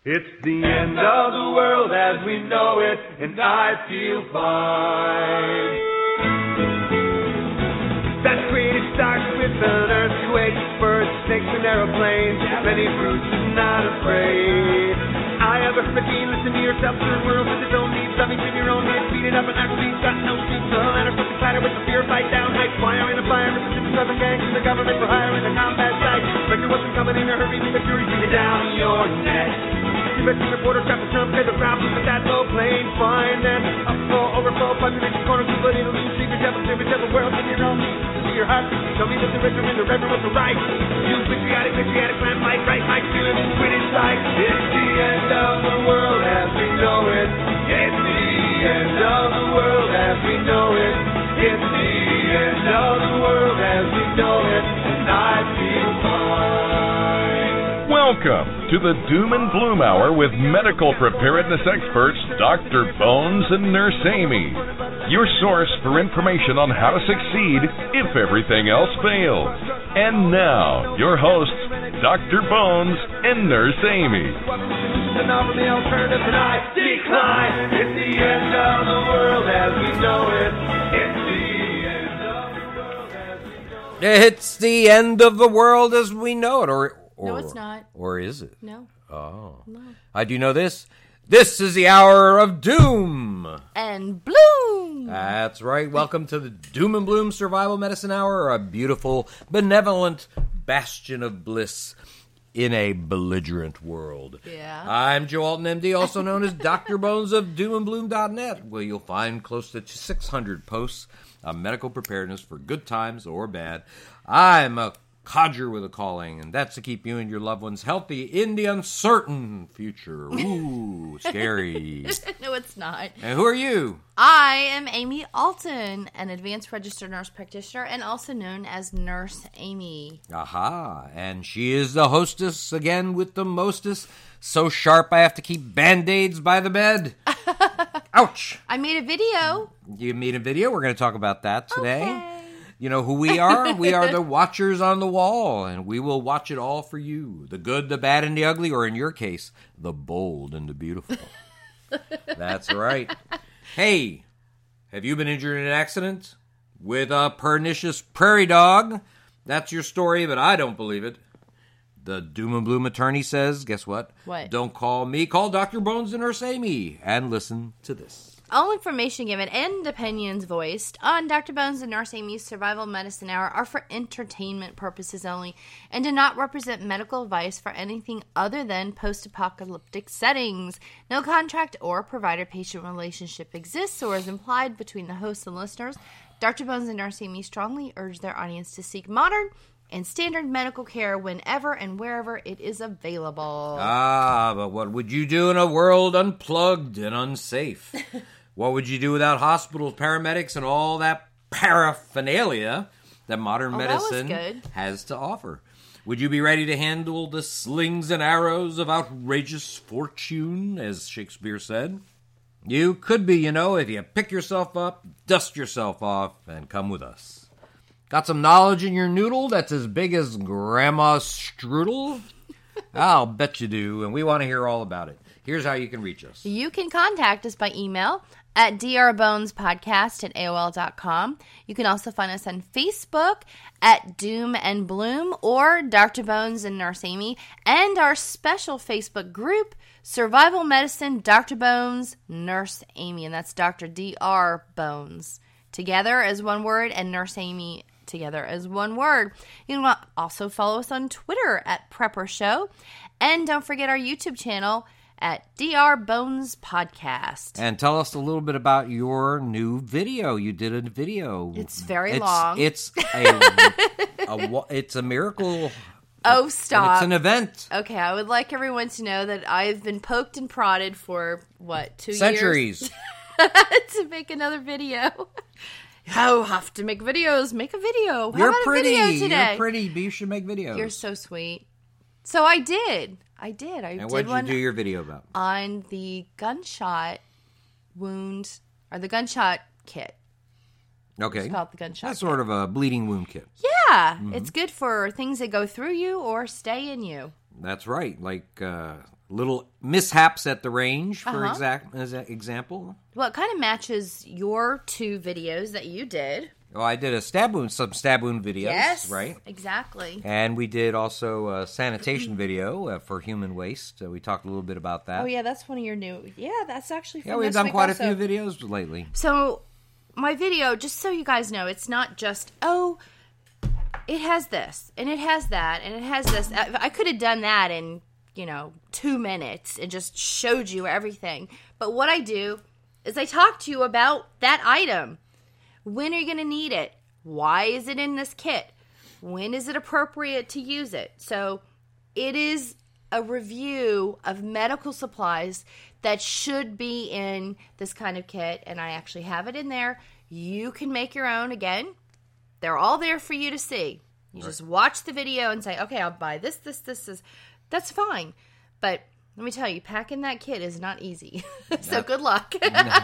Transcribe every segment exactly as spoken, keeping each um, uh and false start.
It's the end of the world as we know it, and I feel fine. That creative starts with an earthquake, birds, snakes, and aeroplanes. Many fruits is not afraid. I have a fifteen, listen to yourself, turn world with its own needs. Something in your own head, beat it up and actually got no seats. The ladder, something clatter with the fear, fight down, hike, fire in a fire, Mississippi, Southern gangs, the government for hire in the combat site. Record wasn't coming in a hurry, leave the fury, beat it down your neck. You bet the reporter trap the Trump, pay the ground, but that low plane, fine then. Upflow, overflow, population corner, but it'll be secret devil, secret devil, world in your own needs. To your heart, tell me that the rich are in the reverend was the right. You patriotic, patriotic, man, fight right, my feeling is quit inside. It's the end of the world as we know it. It's the end of the world as we know it. It's the end of the world as we know it, and I feel fine. Welcome to the Doom and Bloom Hour with medical preparedness experts Doctor Bones and Nurse Amy. Your source for information on how to succeed if everything else fails. And now, your hosts, Doctor Bones and Nurse Amy. And offer the alternative and I decline. It's the end of the world as we know it. It's the end of the world as we know it. It's the end of the world as we know it, or... Or, no, it's not. Or is it? No. Oh. No. I do know this. This is the hour of doom. And bloom. That's right. Welcome to the Doom and Bloom Survival Medicine Hour, a beautiful, benevolent bastion of bliss in a belligerent world. Yeah. I'm Joe Alton, M D, also known as Doctor Bones of doom and bloom dot net, where you'll find close to six hundred posts on medical preparedness for good times or bad. I'm a codger with a calling, and that's to keep you and your loved ones healthy in the uncertain future. Ooh, scary. No, it's not. And who are you? I am Amy Alton, an advanced registered nurse practitioner and also known as Nurse Amy. Aha, and she is the hostess again with the mostest, so sharp I have to keep Band-Aids by the bed. Ouch. I made a video. You made a video? We're going to talk about that today. Okay. You know who we are? We are the watchers on the wall, and we will watch it all for you. The good, the bad, and the ugly, or in your case, the bold and the beautiful. That's right. Hey, have you been injured in an accident with a pernicious prairie dog? That's your story, but I don't believe it. The Doom and Bloom attorney says, guess what? What? Don't call me, call Doctor Bones and Nurse Amy, and listen to this. All information given and opinions voiced on Doctor Bones and Nurse Amy's Survival Medicine Hour are for entertainment purposes only and do not represent medical advice for anything other than post-apocalyptic settings. No contract or provider-patient relationship exists or is implied between the hosts and listeners. Doctor Bones and Nurse Amy strongly urge their audience to seek modern and standard medical care whenever and wherever it is available. Ah, but what would you do in a world unplugged and unsafe? What would you do without hospitals, paramedics, and all that paraphernalia that modern oh, medicine that was good. has to offer? Would you be ready to handle the slings and arrows of outrageous fortune, as Shakespeare said? You could be, you know, if you pick yourself up, dust yourself off, and come with us. Got some knowledge in your noodle that's as big as Grandma's strudel? I'll bet you do, and we want to hear all about it. Here's how you can reach us. You can contact us by email at drbonespodcast at A O L dot com. You can also find us on Facebook at Doom and Bloom or Doctor Bones and Nurse Amy, and our special Facebook group, Survival Medicine, Doctor Bones, Nurse Amy, and that's Doctor D R Bones. Together as one word, and Nurse Amy together as one word. You can also follow us on Twitter at Prepper Show, and don't forget our YouTube channel at D R Bones Podcast. And tell us a little bit about your new video. You did a video. It's very it's, long. It's a, a it's a miracle. Oh, stop. It's an event. Okay, I would like everyone to know that I've been poked and prodded for, what, two Centuries. years? to make another video. Oh, have to make videos. Make a video. How You're about pretty. A video today? You're pretty. But you should make videos. You're so sweet. So I did. I did. I and did what did one you do your video about? on the gunshot wound, or the gunshot kit. Okay. It's called the gunshot That's kit. sort of a bleeding wound kit. Yeah. Mm-hmm. It's good for things that go through you or stay in you. That's right. Like uh, little mishaps at the range, for Uh-huh. exact as an example. Well, it kind of matches your two videos that you did. Oh, I did a stab wound, some stab wound videos, Yes, right? exactly. And we did also a sanitation video uh, for human waste. Uh, we talked a little bit about that. Oh yeah, that's one of your new. Yeah, that's actually. From Yeah, we've this done week quite also. a few videos lately. So, my video, just so you guys know, it's not just oh, it has this and it has that and it has this. I, I could have done that in you know two minutes and just showed you everything. But what I do is I talk to you about that item. When are you going to need it? Why is it in this kit? When is it appropriate to use it? So it is a review of medical supplies that should be in this kind of kit, and I actually have it in there. You can make your own. Again, they're all there for you to see. You right. just watch the video and say, okay, I'll buy this, this, this, this. That's fine. But let me tell you, packing that kit is not easy. so no. good luck.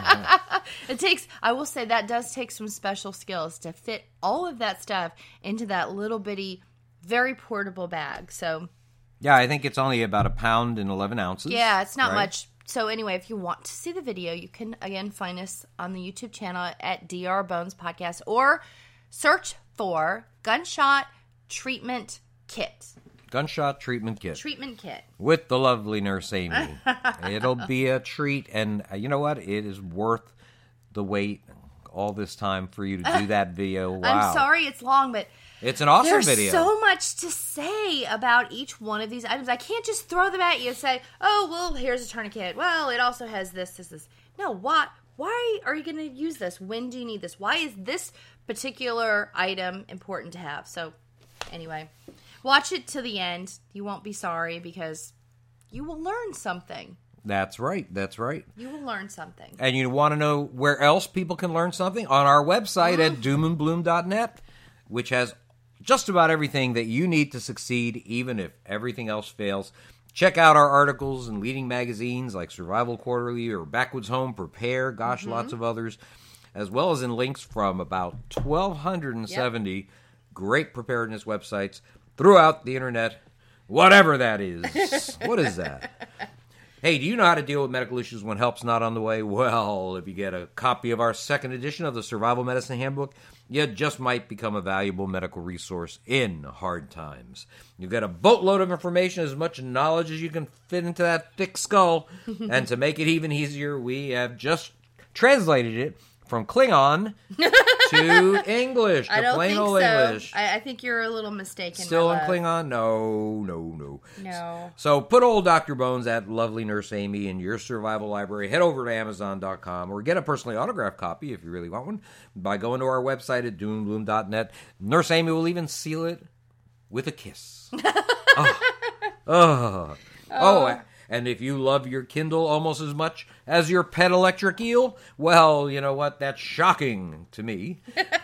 It takes, I will say that does take some special skills to fit all of that stuff into that little bitty, very portable bag. So, yeah, I think it's only about a pound and eleven ounces. Yeah, it's not right? much. So anyway, if you want to see the video, you can, again, find us on the YouTube channel at D R Bones Podcast or search for Gunshot Treatment Kit. Gunshot treatment kit. Treatment kit. With the lovely Nurse Amy. It'll be a treat. And uh, you know what? It is worth the wait all this time for you to do that video. Wow. I'm sorry it's long, but it's an awesome there's video. There's so much to say about each one of these items. I can't just throw them at you and say, oh, well, here's a tourniquet. Well, it also has this, this, this. No, why, why are you going to use this? When do you need this? Why is this particular item important to have? So, anyway. Watch it to the end. You won't be sorry because you will learn something. That's right. That's right. You will learn something. And you want to know where else people can learn something? On our website mm. at doom and bloom dot net, which has just about everything that you need to succeed, even if everything else fails. Check out our articles in leading magazines like Survival Quarterly or Backwoods Home Prepare. Gosh, mm-hmm. lots of others. As well as in links from about twelve seventy yep. great preparedness websites throughout the internet, whatever that is. What is that? Hey, do you know how to deal with medical issues when help's not on the way? Well, if you get a copy of our second edition of the Survival Medicine Handbook, you just might become a valuable medical resource in hard times. You get a boatload of information, as much knowledge as you can fit into that thick skull. And to make it even easier, we have just translated it from Klingon to English, to I don't plain think old so. English. I, I think you're a little mistaken. Still in love. Klingon? No, no, no. No. So put old Doctor Bones at lovely Nurse Amy in your survival library. Head over to amazon dot com or get a personally autographed copy if you really want one by going to our website at doom and bloom dot net. Nurse Amy will even seal it with a kiss. oh. Oh. Oh. And if you love your Kindle almost as much as your pet electric eel, well, you know what? That's shocking to me.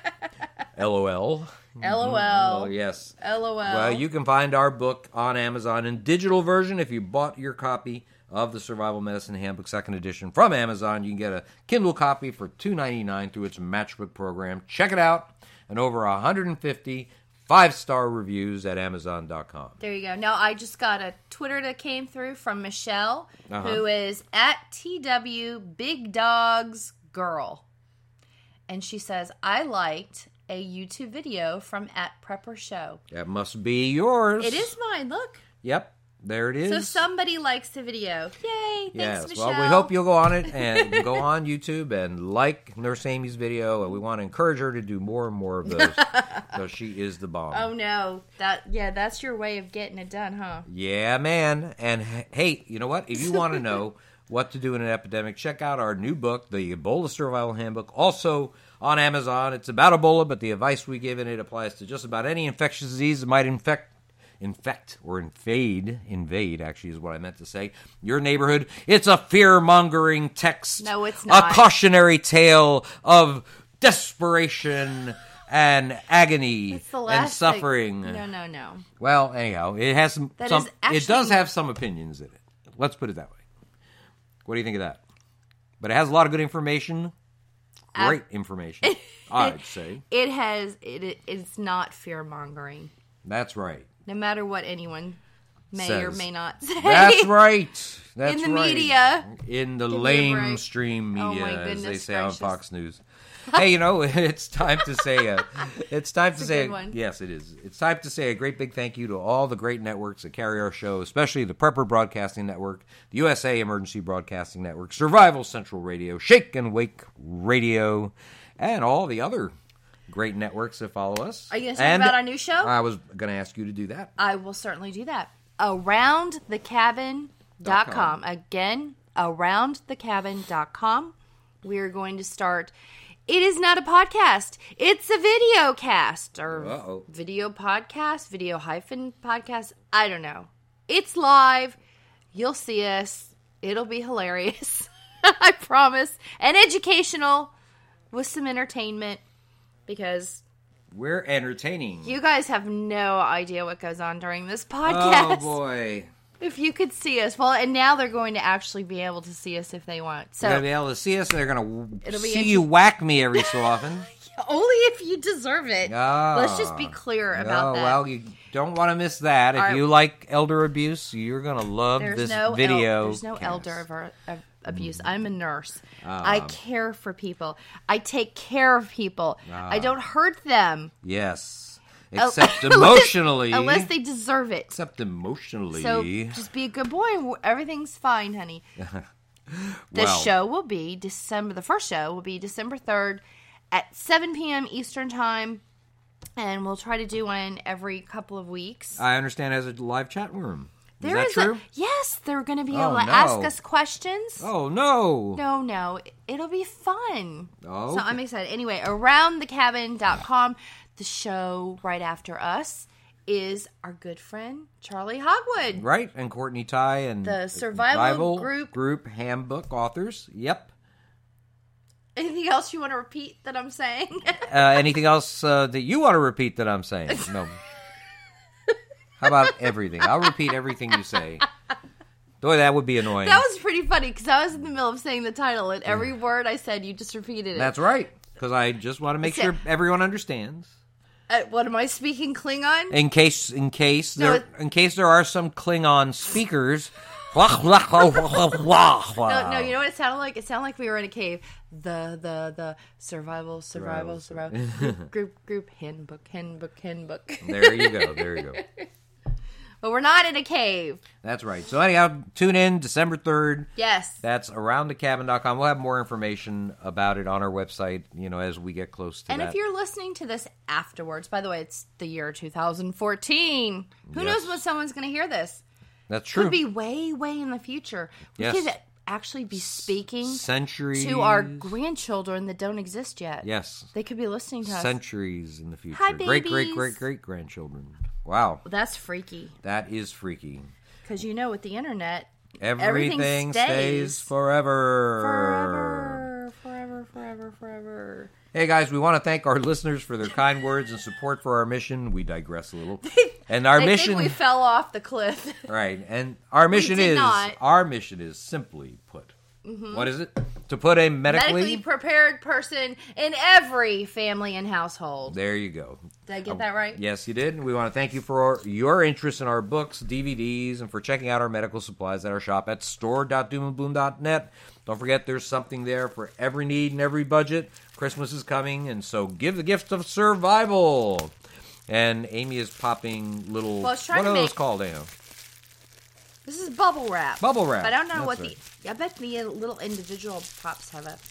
LOL. LOL. Oh, yes. LOL. Well, you can find our book on Amazon in digital version. If you bought your copy of the Survival Medicine Handbook second edition from Amazon, you can get a Kindle copy for two dollars and ninety-nine cents through its Matchbook program. Check it out. And over one hundred fifty five-star reviews at amazon dot com. There you go. Now, I just got a Twitter that came through from Michelle, uh-huh. who is at T W Big Dogs Girl. And she says, I liked a YouTube video from at Prepper Show. That must be yours. It is mine. Look. Yep. There it is. So somebody likes the video. Yay. Thanks, yes. Michelle. Well, we hope you'll go on it and go on YouTube and like Nurse Amy's video. And we want to encourage her to do more and more of those because she is the bomb. Oh, no. That Yeah, that's your way of getting it done, huh? Yeah, man. And hey, you know what? If you want to know what to do in an epidemic, check out our new book, the Ebola Survival Handbook, also on Amazon. It's about Ebola, but the advice we give in it applies to just about any infectious disease that might infect infect or invade, invade actually is what I meant to say, your neighborhood. It's a fear-mongering text. No, it's not. A cautionary tale of desperation and agony it's the and last suffering. Thing. No, no, no. Well, anyhow, it has some, That some is actually... it does have some opinions in it. Let's put it that way. What do you think of that? But it has a lot of good information. Great uh, information, I'd say. It has, it, it's not fear-mongering. That's right. No matter what anyone, may says. or may not say. That's right. That's In the right. media. In the Give me a break. lamestream Oh, media, my as they goodness say gracious. on Fox News. Hey, you know, it's time to say a, it's time It's to a say good one. yes, it is. It's time to say a great big thank you to all the great networks that carry our show, especially the Prepper Broadcasting Network, the U S A Emergency Broadcasting Network, Survival Central Radio, Shake and Wake Radio, and all the other great networks that follow us. Are you going to talk And about our new show? I was going to ask you to do that. I will certainly do that. around the cabin dot com. Again, around the cabin dot com. We're going to start. It is not a podcast. It's a video cast or Uh-oh. video podcast, video hyphen podcast. I don't know. It's live. You'll see us. It'll be hilarious. I promise. And educational with some entertainment because We're entertaining. you guys have no idea what goes on during this podcast. Oh, boy. If you could see us. Well, and now they're going to actually be able to see us if they want. So They're going to be able to see us. They're going to It'll be see inter- you whack me every so often. only if you deserve it. Ah. Let's just be clear about Oh, that. well, you don't want to miss that. If All right. you like elder abuse, you're going to love there's this no video. El- there's no cast. elder of, our, of abuse. I'm a nurse. Ah. I care for people. I take care of people. Ah. I don't hurt them. Yes. Oh, Except unless- emotionally. Unless they deserve it. Except emotionally. So just be a good boy. and Everything's fine, honey. The Well. show will be December. The first show will be December third at seven p.m. Eastern Time, and we'll try to do one every couple of weeks. I understand it has a live chat room. Is There that is true? A, yes, they're going to be Oh, able to no. ask us questions. Oh, no. No, no, it'll be fun. Oh, So I'm excited. Anyway, around the cabin dot com, the show right after us is our good friend Charlie Hogwood. Right, and Courtney Ty and The Survival Group. Group Handbook authors. Yep. Anything else you want to repeat that I'm saying? Uh, anything else uh, that you want to repeat that I'm saying? No. How about everything? I'll repeat everything you say. Boy, that would be annoying. That was pretty funny because I was in the middle of saying the title, and every word I said, you just repeated it. That's right, because I just want to make So- sure everyone understands. Uh, what am I speaking Klingon? In case, in case No, there, it- in case there are some Klingon speakers. no, no, No, no, you know what it sounded like? It sounded like we were in a cave. The, the, the survival, survival, survival. group, group, group, handbook, handbook, handbook. There you go. There you go. But we're not in a cave. That's right. So anyhow, tune in December third. Yes. That's around the cabin dot com. We'll have more information about it on our website, you know, as we get close to And that. if you're listening to this afterwards, by the way, it's the year two thousand fourteen. Who Yes. knows when someone's going to hear this? That's true. Could be way, way in the future. We Yes. could actually be speaking Centuries. to our grandchildren that don't exist yet. Yes. They could be listening to us. Centuries in the future. Hi, great, great, babies. great, great grandchildren. Wow. That's freaky. That is freaky. Because you know, with the internet, Everything, Everything stays. stays forever. forever, forever, forever, forever. Hey guys, we want to thank our listeners for their kind words and support for our mission. We digress a little. And our I mission, think we fell off the cliff. right? And our mission did is not. our mission is simply put. What is it? To put a medically, Medically prepared person in every family and household. There you go. Did I get that right? Yes, you did. And we want to thank you for your interest in our books, D V Ds, and for checking out our medical supplies at our shop at store dot doom and bloom dot net. Don't forget, there's something there for every need and every budget. Christmas is coming, and so give the gift of survival. And Amy is popping little. Well, I was trying what to are those make- called, Amy? This is bubble wrap. Bubble wrap. But I don't know That's what right. the. I bet the little individual pops have a.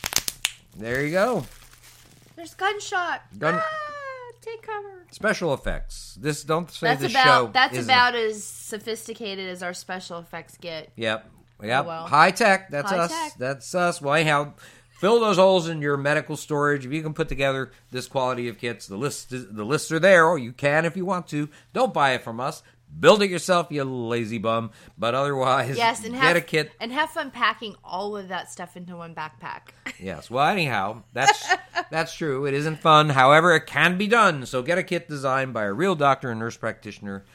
There you go. There's gunshot. Gun- Ah, take cover. Special effects. This don't say That's the about. show. That's is about as sophisticated as our special effects get. Yep. Yep. Oh, well. High tech. That's High us. tech. That's us. Well, anyhow, fill those holes in your medical storage. If you can put together this quality of kits, the list is, the lists are there, or you can if you want to. Don't buy it from us. Build it yourself, you lazy bum. But otherwise, Yes, and get have a kit. and have fun packing all of that stuff into one backpack. Yes. Well, anyhow, that's that's true. It isn't fun. However, it can be done. So get a kit designed by a real doctor and nurse practitioner.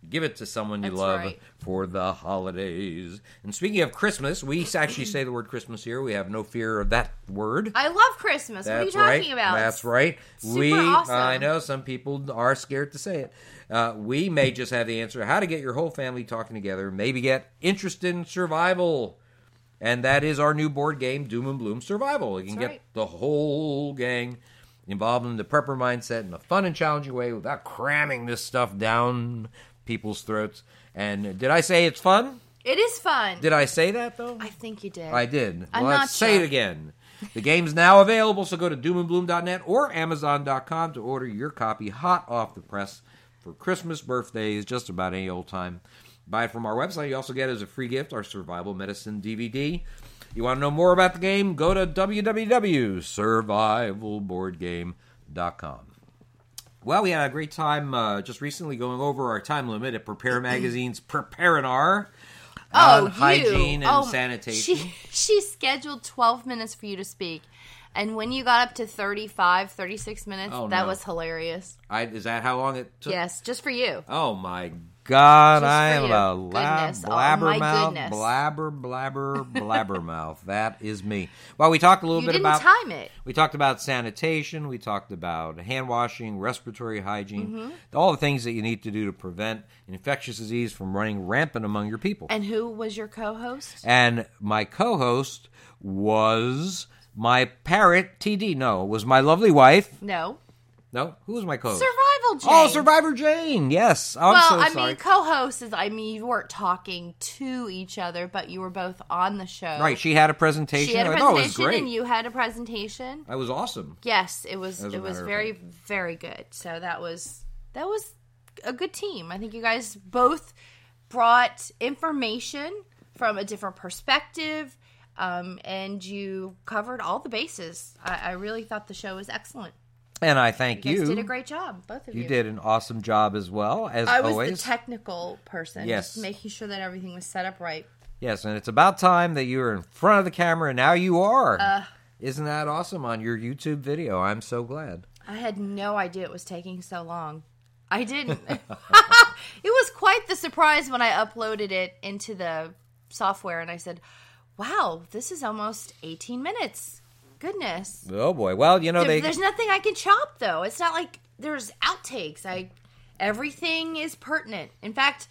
Give it to someone you That's love right. for the holidays. And speaking of Christmas, we actually say the word Christmas here. We have no fear of that word. I love Christmas. That's what are you right. talking about? That's right. Super we, awesome. I know some people are scared to say it. Uh, we may just have the answer to how to get your whole family talking together, maybe get interested in survival. And that is our new board game, Doom and Bloom Survival. You can That's get right. the whole gang involved in the prepper mindset in a fun and challenging way without cramming this stuff down people's throats. And did I say it's fun? It is fun. Did I say that, though? I think you did. I did. I'm well, not let's say sure. it again. The game's now available, so go to doom and bloom dot net or amazon dot com to order your copy hot off the press for Christmas, birthdays, just about any old time. Buy it from our website. You also get as a free gift our Survival Medicine D V D. You want to know more about the game? Go to w w w dot survival board game dot com. Well, we had a great time uh, just recently going over our time limit at Prepare Magazine's Prepare-N-R. Oh, on hygiene you. and Oh, sanitation. She, she scheduled twelve minutes for you to speak. And when you got up to thirty-five, thirty-six minutes, Oh, that no. was hilarious. I, is that how long it took? Yes, just for you. Oh, my God. Just I for am you. a lab, Goodness. Oh, my blabbermouth, goodness. blabber, blabber, blabbermouth. That is me. Well, we talked a little You bit didn't about... time it. We talked about sanitation. We talked about hand washing, respiratory hygiene, Mm-hmm. all the things that you need to do to prevent infectious disease from running rampant among your people. And who was your co-host? And my co-host was my parrot, T D. No, it was my lovely wife. No. No, who was my co-host? Survival Jane. Oh, Survivor Jane. Yes. Oh, I'm well, so I sorry. mean, co-host is, I mean, you weren't talking to each other, but you were both on the show. Right, she had a presentation. She had a I thought it was presentation great. and you had a presentation. That was awesome. Yes, it was. As a It was matter of very, very good. So that was that was a good team. I think you guys both brought information from a different perspective, um, and you covered all the bases. I, I really thought the show was excellent. And I thank You you. guys did a great job, both of you. You did an awesome job as well, as I was always. the technical person, Yes. just making sure that everything was set up right. Yes, and it's about time that you were in front of the camera, and now you are. Uh, Isn't that awesome on your YouTube video? I'm so glad. I had no idea it was taking so long. I didn't. It was quite the surprise when I uploaded it into the software and I said, wow, this is almost eighteen minutes. Goodness. Oh, boy. Well, you know, There- they... there's nothing I can chop, though. It's not like there's outtakes. I Everything is pertinent. In fact,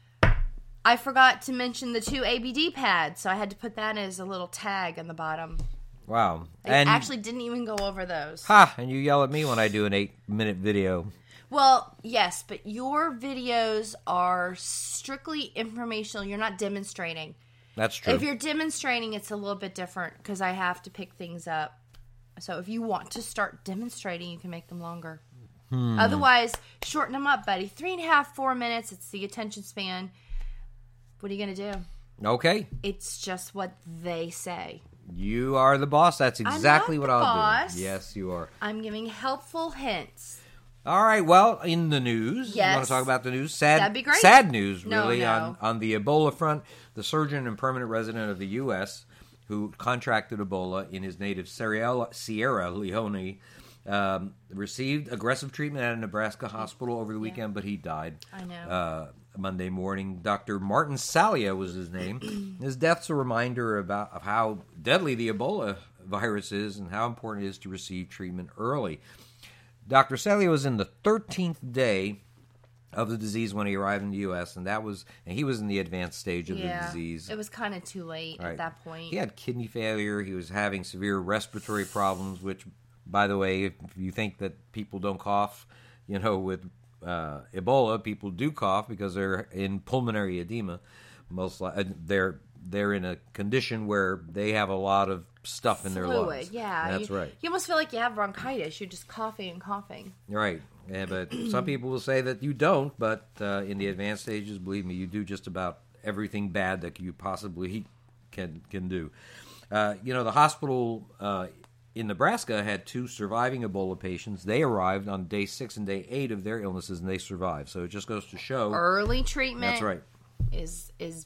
I forgot to mention the two A B D pads, so I had to put that as a little tag on the bottom. Wow. I and actually didn't even go over those. Ha! And you yell at me when I do an eight-minute video. Well, yes, but your videos are strictly informational. You're not demonstrating. That's true. If you're demonstrating, it's a little bit different because I have to pick things up. So if you want to start demonstrating, you can make them longer. Hmm. Otherwise, shorten them up, buddy. Three and a half, four minutes. It's the attention span. What are you going to do? Okay. It's just what they say. You are the boss. That's exactly not what the I'll boss. do. Yes, you are. I'm giving helpful hints. All right. Well, in the news, you want Yes. to talk about the news? Sad, That'd be great. Sad news, No, really, no. on on the Ebola front. The surgeon and permanent resident of the U S who contracted Ebola in his native Sierra, Sierra Leone um, received aggressive treatment at a Nebraska hospital over the weekend, but he died. I know. Uh, Monday morning, Doctor Martin Salia was his name. His death's a reminder about of how deadly the Ebola virus is and how important it is to receive treatment early. Doctor Salia was in the thirteenth day of the disease when he arrived in the U S, and that was, and he was in the advanced stage of yeah, the disease. it was kind of too late Right. at that point. He had kidney failure. He was having severe respiratory problems, which, by the way, if you think that people don't cough, you know, with uh, Ebola, people do cough because they're in pulmonary edema. Most li- they're they're in a condition where they have a lot of stuff in their Fluid, lungs. yeah. That's you, right. You almost feel like you have bronchitis. You're just coughing and coughing. Right. Yeah, but some people will say that you don't, but uh, in the advanced stages, believe me, you do just about everything bad that you possibly can can do. Uh, you know, the hospital uh, in Nebraska had two surviving Ebola patients. They arrived on day six and day eight of their illnesses, and they survived. So it just goes to show. Early treatment That's right. is is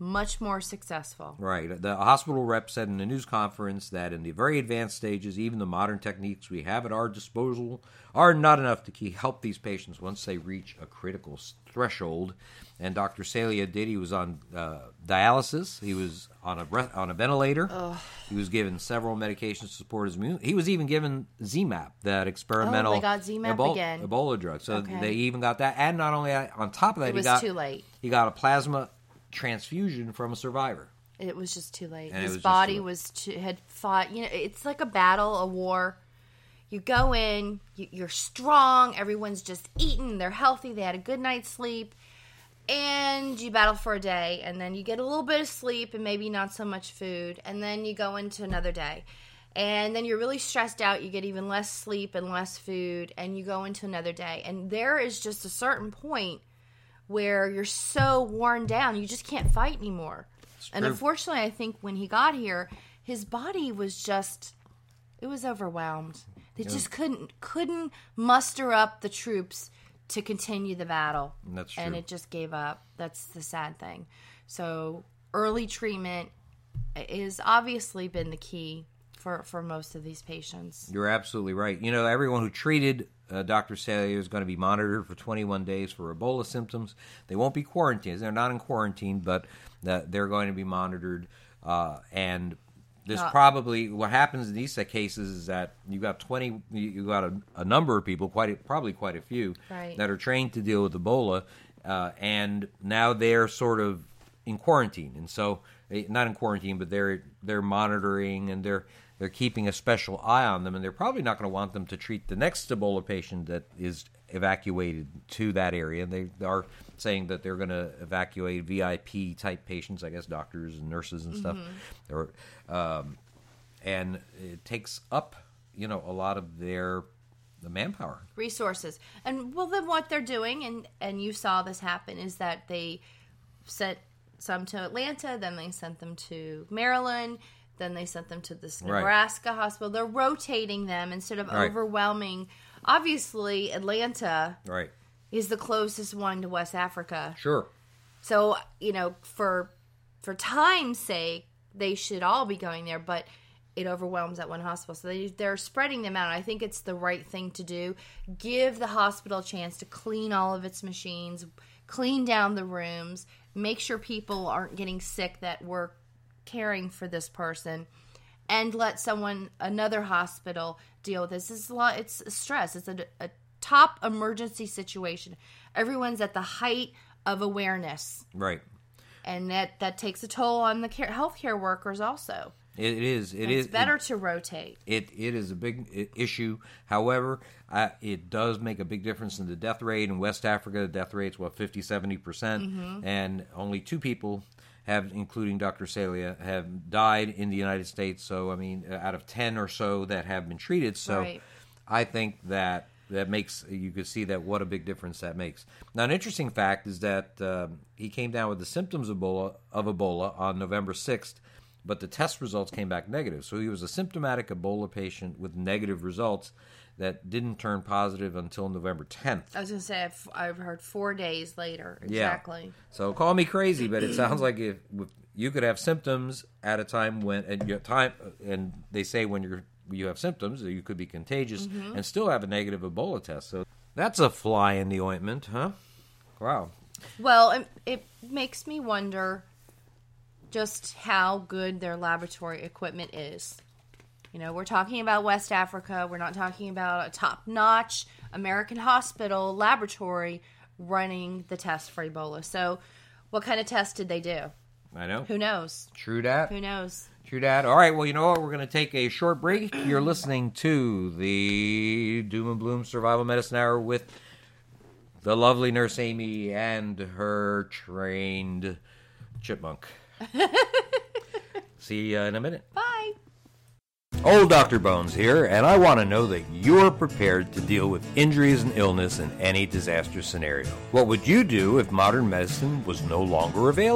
much more successful. Right. The hospital rep said in a news conference that in the very advanced stages, even the modern techniques we have at our disposal are not enough to keep, help these patients once they reach a critical threshold. And Doctor Celia did. He was on uh, dialysis. He was on a breath, on a ventilator. Ugh. He was given several medications to support his immune. He was even given Z MAP, that experimental Oh, they got Z MAP Ebola, again. Ebola drug. So Okay. they even got that. And not only that, on top of that, It was he got too late. He got a plasma transfusion from a survivor. It was just too late. And it His was just body too late. was too, had fought. You know, it's like a battle, a war. You go in, you, you're strong. Everyone's just eating. They're healthy. They had a good night's sleep, and you battle for a day, and then you get a little bit of sleep and maybe not so much food, and then you go into another day, and then you're really stressed out. You get even less sleep and less food, and you go into another day, and there is just a certain point where you're so worn down, you just can't fight anymore. And true. unfortunately, I think when he got here, his body was just, it was overwhelmed. They just couldn't couldn't muster up the troops to continue the battle. That's And true. it just gave up. That's the sad thing. So early treatment is obviously been the key for, for most of these patients. You're absolutely right. You know, everyone who treated uh, Doctor Celia is going to be monitored for twenty-one days for Ebola symptoms. They won't be quarantined. They're not in quarantine, but uh, they're going to be monitored. Uh, and this Uh, probably, what happens in these cases is that you got twenty, you got a, a number of people, quite a, probably quite a few, Right. that are trained to deal with Ebola, uh, and now they're sort of in quarantine, and so eh, not in quarantine, but they're they're monitoring and they're they're keeping a special eye on them, and they're probably not going to want them to treat the next Ebola patient that is evacuated to that area. They are saying that they're going to evacuate V I P type patients, I guess doctors and nurses and stuff, or um, and it takes up you know a lot of their the manpower. Resources. And well, then what they're doing, and, and you saw this happen, is that they sent some to Atlanta, then they sent them to Maryland, then they sent them to this Right. Nebraska hospital. They're rotating them instead of Right. overwhelming. Obviously, Atlanta Right. is the closest one to West Africa. Sure. So, you know, for for time's sake, they should all be going there, but it overwhelms that one hospital. So they, they're spreading them out. I think it's the right thing to do. Give the hospital a chance to clean all of its machines, clean down the rooms, make sure people aren't getting sick that were caring for this person, and let someone, another hospital, deal with this. This is a lot, it's stress. It's a, a top emergency situation. Everyone's at the height of awareness, Right. and that, that takes a toll on the care, healthcare workers also. It is. It And is it's better It, to rotate. it, it is a big i- issue. However, uh, it does make a big difference in the death rate. In West Africa, the death rate's, what, fifty, seventy percent? Mm-hmm. And only two people have, including Doctor Celia, have died in the United States. So, I mean, out of ten or so that have been treated. So Right. I think that that makes, you could see that what a big difference that makes. Now, an interesting fact is that um, he came down with the symptoms of Ebola, of Ebola on November sixth, but the test results came back negative. So he was a symptomatic Ebola patient with negative results that didn't turn positive until November tenth. I was going to say, I've, I've heard four days later. Yeah. Exactly. So call me crazy, but it sounds like if, if you could have symptoms at a time when, and you have time, and they say when you're you have symptoms, you could be contagious and still have a negative Ebola test. So that's a fly in the ointment, huh? Wow. Well, it, it makes me wonder just how good their laboratory equipment is. You know, we're talking about West Africa. We're not talking about a top-notch American hospital laboratory running the test for Ebola. So what kind of test did they do? I know. Who knows? True that. Who knows? True that. All right, well, you know what? We're going to take a short break. You're listening to the Doom and Bloom Survival Medicine Hour with the lovely Nurse Amy and her trained chipmunk. See you in a minute. Bye. Old Doctor Bones here, and I want to know that you're prepared to deal with injuries and illness in any disaster scenario. What would you do if modern medicine was no longer available?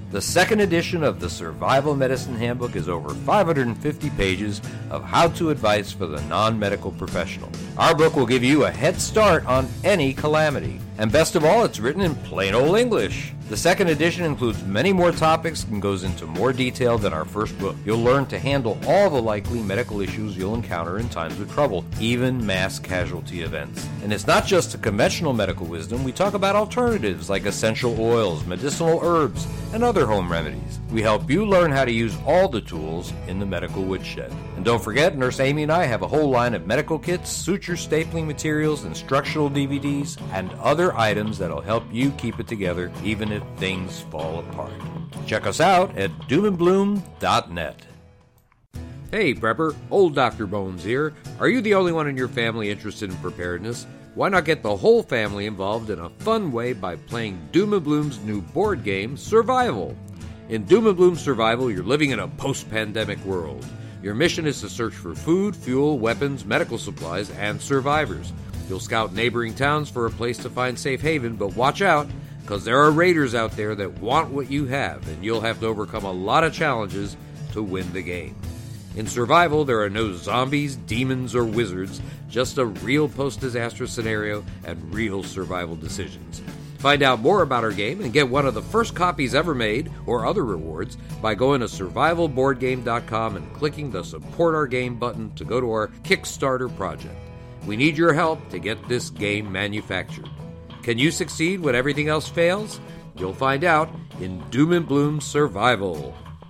The second edition of the Survival Medicine Handbook is over five hundred fifty pages of how-to advice for the non-medical professional. Our book will give you a head start on any calamity. And best of all, it's written in plain old English. The second edition includes many more topics and goes into more detail than our first book. You'll learn to handle all the likely medical issues you'll encounter in times of trouble, even mass casualty events. And it's not just the conventional medical wisdom. We talk about alternatives like essential oils, medicinal herbs, and other home remedies. We help you learn how to use all the tools in the medical woodshed. And don't forget, Nurse Amy and I have a whole line of medical kits, suture stapling materials, instructional D V Ds, and other items that'll help you keep it together even if things fall apart. Check us out at doom and bloom dot net. Hey Prepper, old Doctor Bones here. Are you the only one in your family interested in preparedness? Why not get the whole family involved in a fun way by playing Doom and Bloom's new board game, Survival? In Doom and Bloom Survival, you're living in a post-pandemic world. Your mission is to search for food, fuel, weapons, medical supplies, and survivors. You'll scout neighboring towns for a place to find safe haven, but watch out, because there are raiders out there that want what you have, and you'll have to overcome a lot of challenges to win the game. In Survival, there are no zombies, demons, or wizards, just a real post-disaster scenario and real survival decisions. Find out more about our game and get one of the first copies ever made, or other rewards, by going to survival board game dot com and clicking the Support Our Game button to go to our Kickstarter project. We need your help to get this game manufactured. Can you succeed when everything else fails? You'll find out in Doom and Bloom Survival.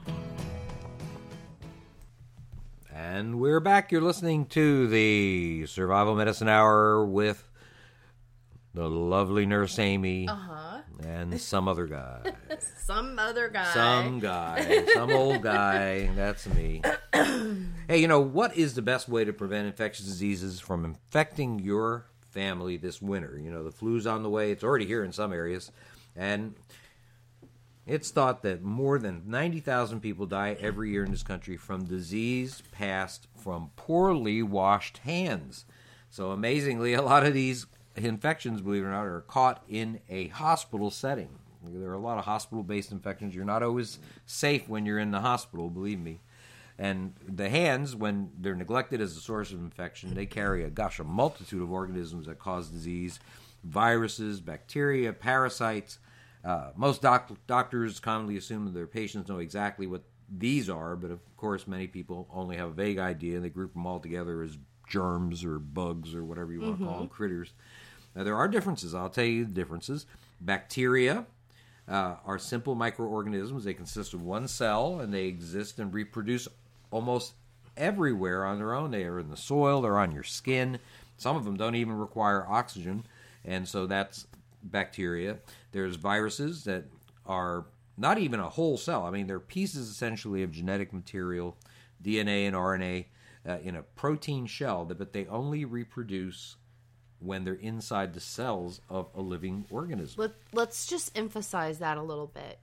And we're back. You're listening to the Survival Medicine Hour with the lovely Nurse Amy Uh-huh. and some other guy. Some other guy. Some guy. Some old guy. That's me. Hey, you know, what is the best way to prevent infectious diseases from infecting your family this winter? You know, the flu's on the way. It's already here in some areas. And it's thought that more than ninety thousand people die every year in this country from disease passed from poorly washed hands. So amazingly, a lot of these infections, believe it or not, are caught in a hospital setting. There are a lot of hospital-based infections. You're not always safe when you're in the hospital, believe me. And the hands, when they're neglected as a source of infection, they carry a gosh, a multitude of organisms that cause disease, viruses, bacteria, parasites. Uh, most doc- doctors commonly assume that their patients know exactly what these are, but of course many people only have a vague idea, and they group them all together as germs or bugs or whatever you want mm-hmm. to call them, critters. Now, there are differences. I'll tell you the differences. Bacteria uh, are simple microorganisms. They consist of one cell, and they exist and reproduce almost everywhere on their own. They are in the soil. They're on your skin. Some of them don't even require oxygen, and so that's bacteria. There's viruses that are not even a whole cell. I mean, they're pieces essentially of genetic material, D N A and R N A, uh, in a protein shell, but they only reproduce when they're inside the cells of a living organism. Let, let's just emphasize that a little bit.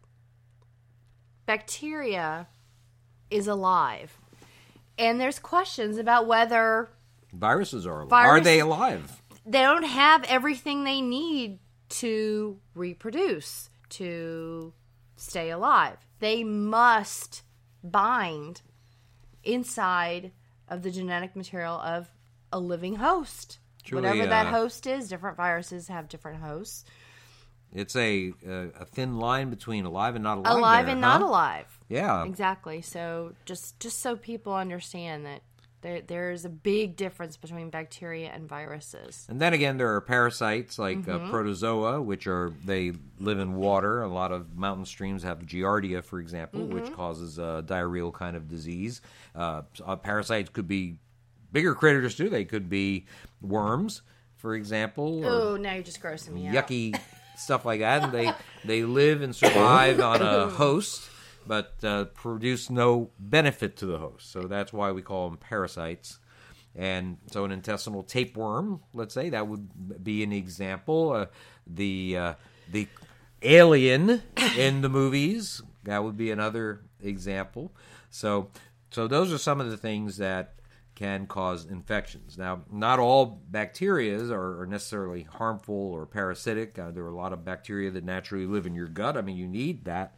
Bacteria is alive. And there's questions about whether viruses are alive. Virus, are they alive? They don't have everything they need to reproduce, to stay alive. They must bind inside of the genetic material of a living host. Truly, whatever that uh, host is, different viruses have different hosts. It's a a, a thin line between alive and not alive. Alive there, and huh? not alive. Yeah. Exactly. So just just so people understand that there there's a big difference between bacteria and viruses. And then again, there are parasites like mm-hmm. uh, protozoa, which are they live in water. A lot of mountain streams have Giardia, for example, mm-hmm. which causes a diarrheal kind of disease. Uh, uh, parasites could be bigger critters too. They could be worms, for example. Oh, now you're just grossing me out. Yucky stuff like that. And they they live and survive on a host, but uh, produce no benefit to the host. So that's why we call them parasites. And so an intestinal tapeworm, let's say, that would be an example. Uh, the uh, the alien in the movies, that would be another example. So so those are some of the things that can cause infections. Now, not all bacteria are, are necessarily harmful or parasitic. Uh, there are a lot of bacteria that naturally live in your gut. I mean, you need that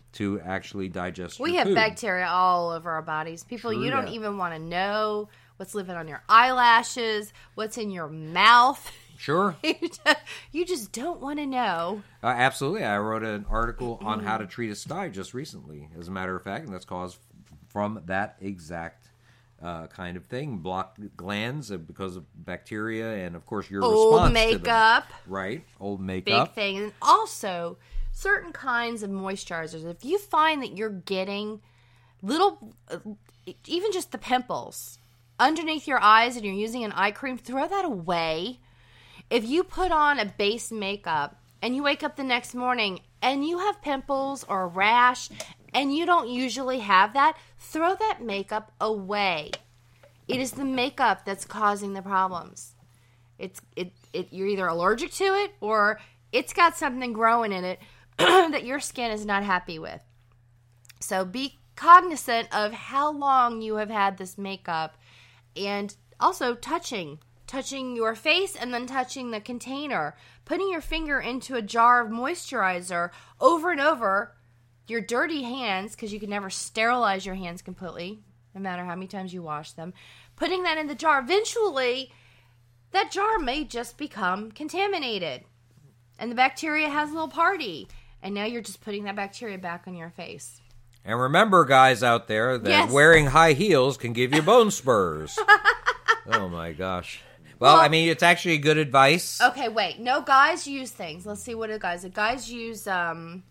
to actually digest We your have food. bacteria all over our bodies. People, True you don't that. even want to know what's living on your eyelashes, what's in your mouth. Sure. You just don't want to know. Uh, absolutely. I wrote an article on how to treat a sty just recently, as a matter of fact, and that's caused from that exact uh, kind of thing. Blocked glands uh, because of bacteria and, of course, your Old response makeup. to them. Right. Old Big makeup. thing. And also, certain kinds of moisturizers. If you find that you're getting little, uh, even just the pimples underneath your eyes and you're using an eye cream, throw that away. If you put on a base makeup and you wake up the next morning and you have pimples or a rash and you don't usually have that, throw that makeup away. It is the makeup that's causing the problems. It's it, it you're either allergic to it or it's got something growing in it that your skin is not happy with. So be cognizant of how long you have had this makeup, and also touching touching your face and then touching the container, putting your finger into a jar of moisturizer over and over your dirty hands, because you can never sterilize your hands completely, no matter how many times you wash them, putting that in the jar. Eventually, that jar may just become contaminated, and the bacteria has a little party, and now you're just putting that bacteria back on your face. And remember, guys out there, that Yes. wearing high heels can give you bone spurs. Oh, my gosh. Well, Well- I mean, it's actually good advice. Okay, wait. No, guys use things. Let's see what do guys. The guys use um